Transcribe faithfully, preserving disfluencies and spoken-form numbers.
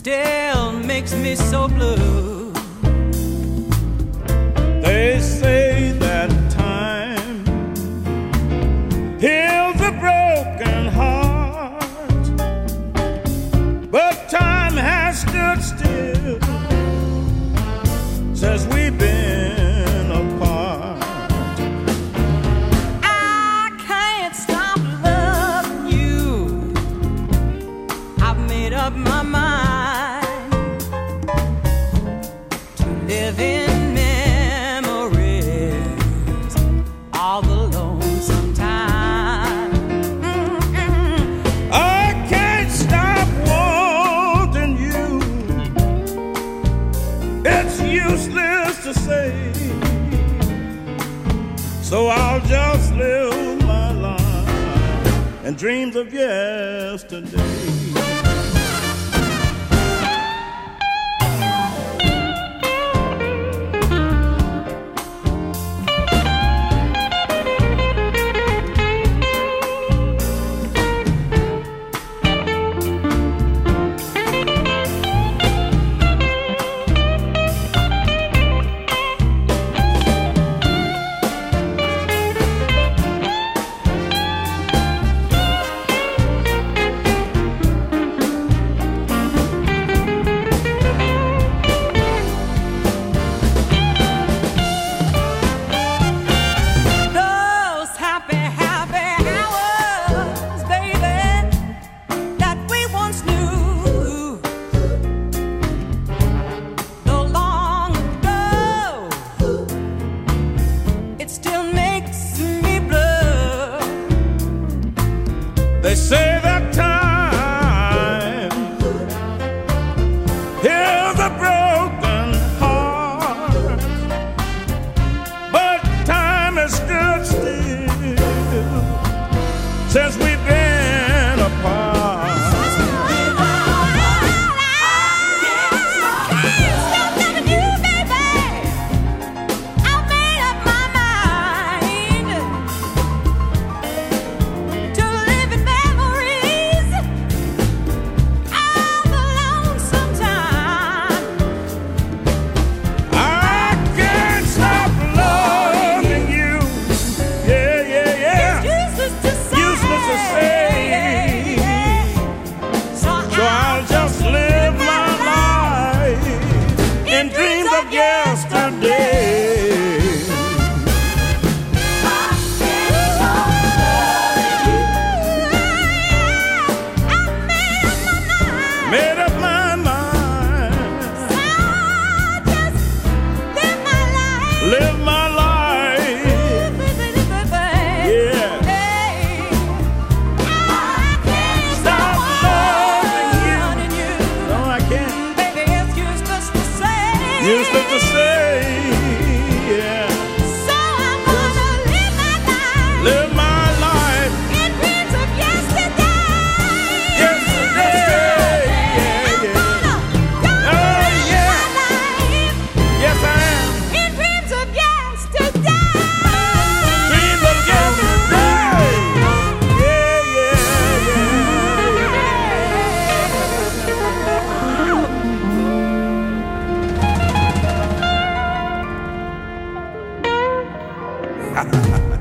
still makes me so blue. They say that time heals a broken heart, but time has stood still since we've been apart. I can't stop loving you. I've made up my mind to live in memories all the lonesome time. Mm-mm. I can't stop wanting you. It's useless to say, so I'll just live my life in dreams of yesterday. Those happy, happy hours, baby, that we once knew, so long ago, it still makes me blue. They say that time heals a broken heart, but time has stood still since we've been apart. I can't stop loving you. Yeah, yeah, yeah. Useless to say. Useless to say. So So I'll just live my life in dreams of yesterday. Made up my mind, live my life. Yeah. Stop loving you. No, I can't. Useless to say. Yeah. Live my life. Yesterday. Yeah, yeah. Oh, yeah. Yes, I am. Dreams of yesterday. Yeah, yeah, yeah.